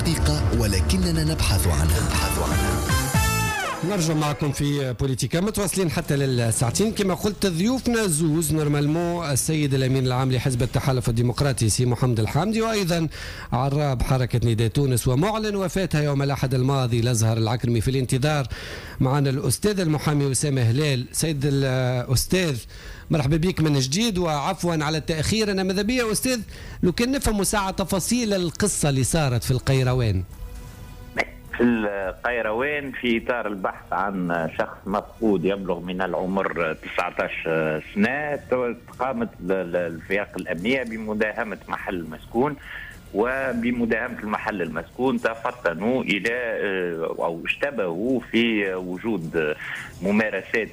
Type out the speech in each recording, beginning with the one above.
الحقيقة ولكننا نبحث عنها. نرجع معكم في بوليتيكا متواصلين حتى للساعتين. كما قلت ضيوفنا زوز نورمالمون السيد الامين العام لحزب التحالف الديمقراطي سي محمد الحامدي، وايضا عراب حركه نداء تونس ومعلن وفاتها يوم الاحد الماضي الازهر العكرمي. في الانتظار معنا الاستاذ المحامي اسامه هلال. سيد الاستاذ مرحبا بك من جديد، وعفوا على التاخير. انا ماذا بيا استاذ لو كان نفهم ساعه تفاصيل القصه اللي صارت في القيروان. في القيروان في إطار البحث عن شخص مفقود يبلغ من العمر 19 سنة، قامت الفئات الأمنية بمداهمة محل مسكون، وبمداهمة المحل المسكون تفطنوا إلى أو اشتبهوا في وجود ممارسات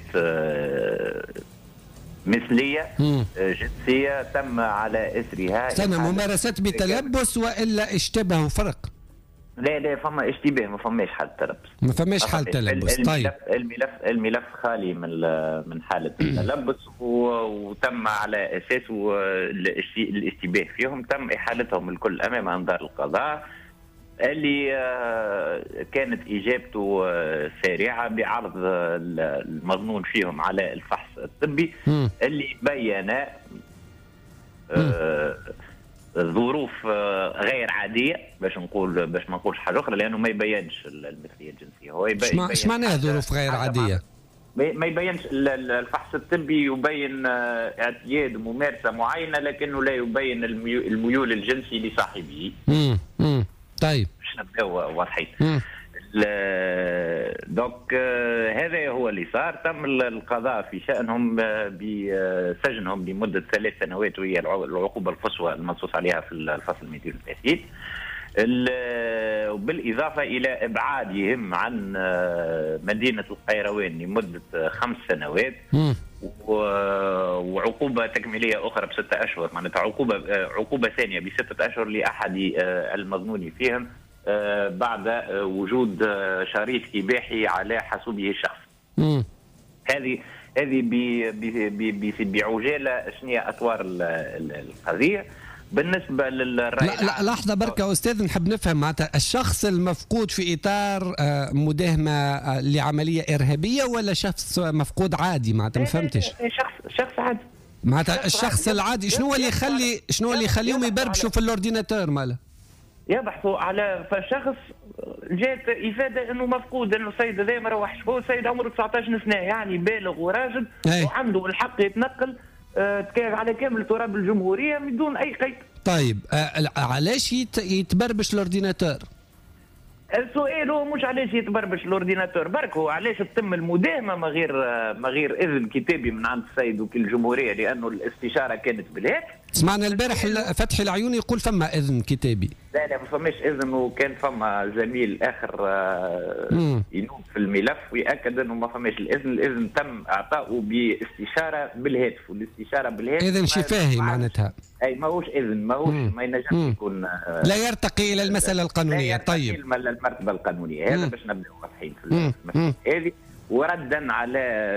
مثلية جنسية تم على إثرها ممارسات بتلبس وإلا اشتبهوا فرق؟ لا فما اشتباه، ما فماش حالة تلبس. ما فماش حالة تلبس. طيب الملف خالي من حالة التلبس، وتم على أساسه الاشتباه فيهم تم إحالتهم الكل أمام أنظار القضاء، اللي كانت إجابته سريعة بعرض المظنون فيهم على الفحص الطبي اللي بين ظروف غير عاديه، باش ما نقولش حاجه اخرى، لانه ما يبينش المثليه الجنسيه. هو ايش معناها ظروف غير عاديه؟ ما يبينش الفحص الطبي، يبين اعتياد وممارسه معينه لكنه لا يبين الميول الجنسي لصاحبه. طيب باش نبداو واضحين. دوك هذا هو اللي صار. تم القضاء في شأنهم بسجنهم لمدة 3 سنوات، وهي العقوبة القصوى المنصوص عليها في الفصل 230، بالإضافة إلى إبعادهم عن مدينة القيروان لمدة 5 سنوات، وعقوبة تكميلية أخرى ب6 أشهر، معناتها عقوبة ثانية ب6 أشهر لأحد المظنون فيهم بعد وجود شريط إباحي على حاسوبه الشخصي. هذه بعجالة شنو هي أطوار القضية. بالنسبة للرأي لا لحظة بركة أستاذ، نحب نفهم معناتها الشخص المفقود في إطار مداهمة لعملية إرهابية ولا شخص مفقود عادي؟ معناتها ما فهمتش. شخص عادي. معناتها الشخص العادي شنو اللي يخليهم يبربشوا في الأورديناتور ماله؟ يبحثوا على فشخص جات افاده انه مفقود، انه السيد هذا ما روحش، هو السيد عمره 19 سنه يعني بالغ وراجل وعنده الحق يتنقل على كامل تراب الجمهوريه بدون اي قيد. طيب علاش يتبربش الاورديناتور؟ السؤال هو مش علاش يتبربش الاورديناتور برك، هو علاش تتم المداهمه ما غير اذن كتابي من عند السيد وكيل الجمهوريه، لانه الاستشاره كانت بالهاتف. سمعنا البارح فتحي العيوني يقول فما اذن كتابي. لا ما فماش اذن، وكان فما زميل اخر ينوب في الملف ويأكد انه ما فماش الاذن تم اعطائه باستشاره بالهاتف، والاستشاره بالهاتف اذن شفاهي معناتها. اي ماهوش اذن، ما ينجمش يكون لا يرتقي الى المساله القانونيه. طيب المرتبه القانونيه، هذا باش نبداو واضحين في المساله هذه. وردا على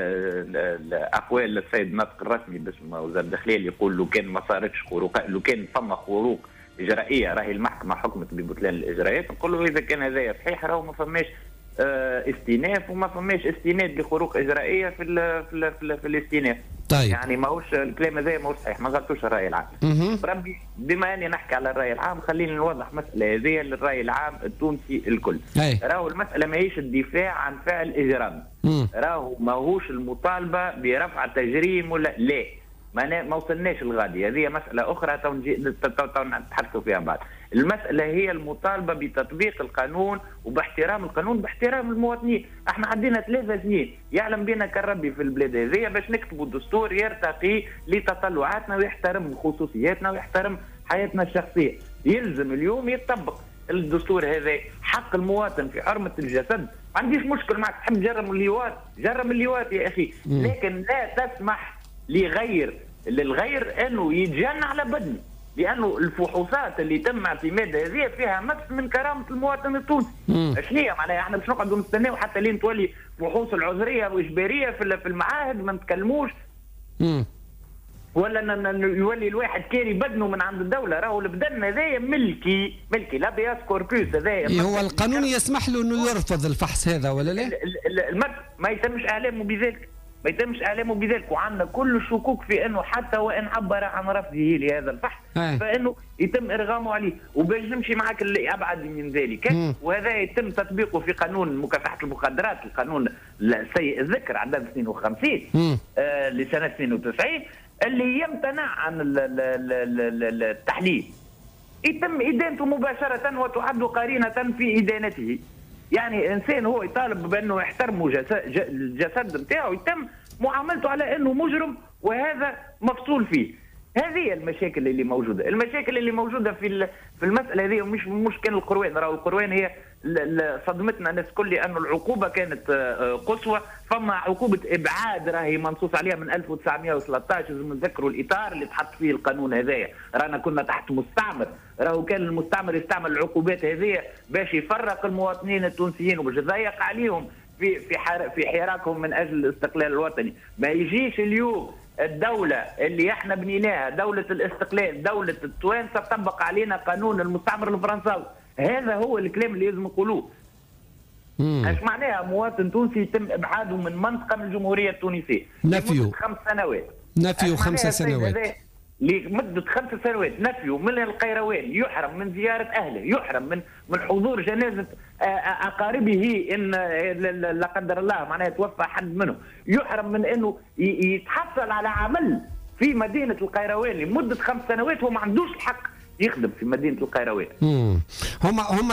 اقوال السيد ناطق الرسمي باسم وزاره الداخليه اللي يقول لو كان ما صارتش خروق، لو كان فما خروق اجرائيه راهي المحكمه حكمت ببطلان الاجراءات، نقول له اذا كان هذايا صحيح راهو ما فماش استئناف وما فماش استناد لخروق اجرائيه في الاستئناف. طيب يعني ماهوش الكلام هذا ماهوش صحيح، ما غلطوش الراي العام. بربي بما اني نحكي على الراي العام خليني نوضح مساله هذه للراي العام التونسي الكل. راهو المساله ماهيش الدفاع عن فعل اجرام، راهو ماهوش المطالبه برفع تجريم ولا لا، ما وصلناش الغادي، هذه مساله اخرى نتحدثوا فيها بعد. المساله هي المطالبه بتطبيق القانون وباحترام القانون باحترام المواطنين. احنا عندنا 3 سنين يعلم بنا كالربي في البلاد هذه باش نكتبوا الدستور يرتقي لتطلعاتنا ويحترم خصوصياتنا ويحترم حياتنا الشخصيه. يلزم اليوم يطبق الدستور هذا، حق المواطن في حرمه الجسد. ما عنديش مشكل معك تحب تجرم اللواط، جرم اللواط يا اخي، لكن لا تسمح للغير انه يتجنى على بدنه، لانه الفحوصات اللي تم اعتماد هذه فيها مس من كرامه المواطن التونسي. شنو هي معناها احنا باش نقعدوا نستناو حتى لين تولي فحوص العذريه واجباريه في المعاهد ما نتكلموش؟ ولا يولي الواحد كاري بدنه من عند الدوله. راهو البدن هذايا ملكي لا بياس كوربوس هذايا. هو القانون يسمح له انه يرفض الفحص هذا ولا لا؟ ما يتمش اعلامه بذلك، ما يتمش اعلامه بذلك، وعندنا كل الشكوك في انه حتى وان عبر عن رفضه لهذا الفحص فانه يتم ارغامه عليه. وباش نمشي معك اللي ابعد من ذلك، وهذا يتم تطبيقه في قانون مكافحه المخدرات، القانون سيء الذكر عدد 52 لسنه 92 اللي يمتنع عن التحليل، يتم ادانته مباشره وتعد قرينه في ادانته. يعني انسان هو يطالب بانه يحترموا الجسد نتاعو يتم معاملته على انه مجرم، وهذا مفصول فيه. هذه المشاكل اللي موجوده، المشاكل اللي موجوده في المساله هذه مش مشكل القروان. راهو القروان هي صدمتنا الناس كل لانه العقوبه كانت قصوى. فما عقوبه ابعاد راهي منصوص عليها من 1913، لازم نذكروا الاطار اللي تحط فيه القانون هذايا. رانا كنا تحت مستعمر، راهو كان المستعمر يستعمل العقوبات هذه باش يفرق المواطنين التونسيين وباش يضيق عليهم في حراكهم من اجل الاستقلال الوطني. ما يجيش اليوم الدولة اللي احنا بنيناها دولة الاستقلال، دولة التوانسة، طبق علينا قانون المستعمر الفرنساوي. هذا هو الكلام اللي لازم نقولوه. ايش معناها مواطن تونسي يتم ابعاده من منطقة من الجمهورية التونسية نفيه 5 سنوات، نفيه 5 سنوات لمدة 5 سنوات، نفيه من القيروان، يحرم من زيارة أهله، يحرم من حضور جنازة أقاربه إن لا قدر الله معناها توفى حد منه، يحرم من إنه يتحصل على عمل في مدينة القيروان لمدة 5 سنوات. هو ما عندوش الحق يخدم في مدينة القيروان. هم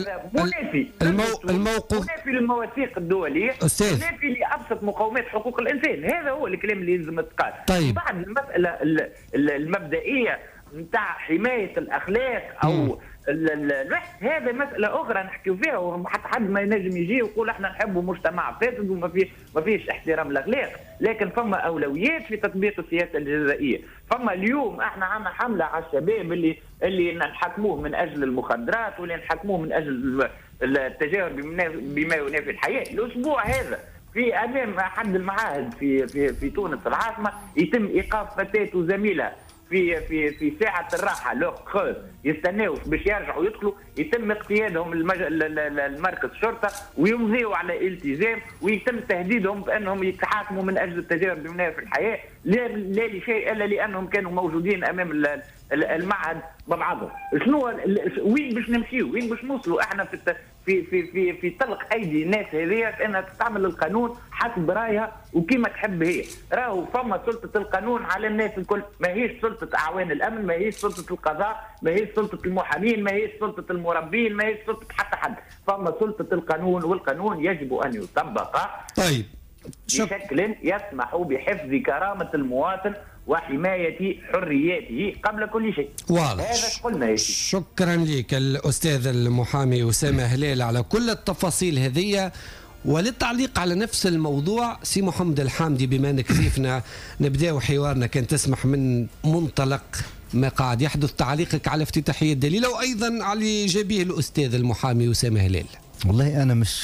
الموقف منافي للمواثيق الدولية، منافي لأبسط مقومات حقوق الإنسان. هذا هو الكلام اللي لازم يتقال. طيب. بعد المسألة المبدئية نتاع حماية الأخلاق أو هذا مسألة أخرى نحكيو فيها، وحتى حد ما ينجم يجي ويقول احنا نحبوا مجتمع فاسد وما فيش احترام الأخلاق، لكن فما أولويات في تطبيق السياسة الجزائية. فما اليوم احنا عندنا حملة على الشباب اللي نحكموه من أجل المخدرات واللي نحكموه من أجل التجاهل بما ينافي الحياة. الأسبوع هذا في أمام أحد المعاهد في تونس العاصمة يتم إيقاف فتاة وزميلها في ساعة الراحة لوغ يستناو باش يرجعوا يدخلوا، يتم اقتيادهم المركز الشرطة ويمضيوا على التزام، ويتم تهديدهم بأنهم يتحاكموا من أجل التجاهل بمنافع الحياة، لا لشيء إلا لأنهم كانوا موجودين أمام المعهد ببعضهم. شنو وين باش نمشيو؟ وين باش نوصلوا احنا في طلق ايدي الناس هذه انها تستعمل القانون حسب رايها وكيما تحب هي. راهو فما سلطه القانون على الناس الكل، ماهيش سلطه اعوان الامن، ماهيش سلطه القضاء، ماهيش سلطه المحامين، ماهيش سلطه المربين، ماهيش سلطه حتى حد. فما سلطه القانون، والقانون يجب ان يطبق طيب بشكل يسمح بحفظ كرامه المواطن وحماية حرياته قبل كل شيء. واضح. هذا قلنا. شكرا لك الأستاذ المحامي أسامة هلال على كل التفاصيل هذه. وللتعليق على نفس الموضوع سي محمد الحامدي، بما أنك ضيفنا نبدأ حوارنا كان تسمح من منطلق ما قاعد يحدث تعليقك على افتتاحية الدليل، وأيضا على جابيه الأستاذ المحامي أسامة هلال. والله أنا مش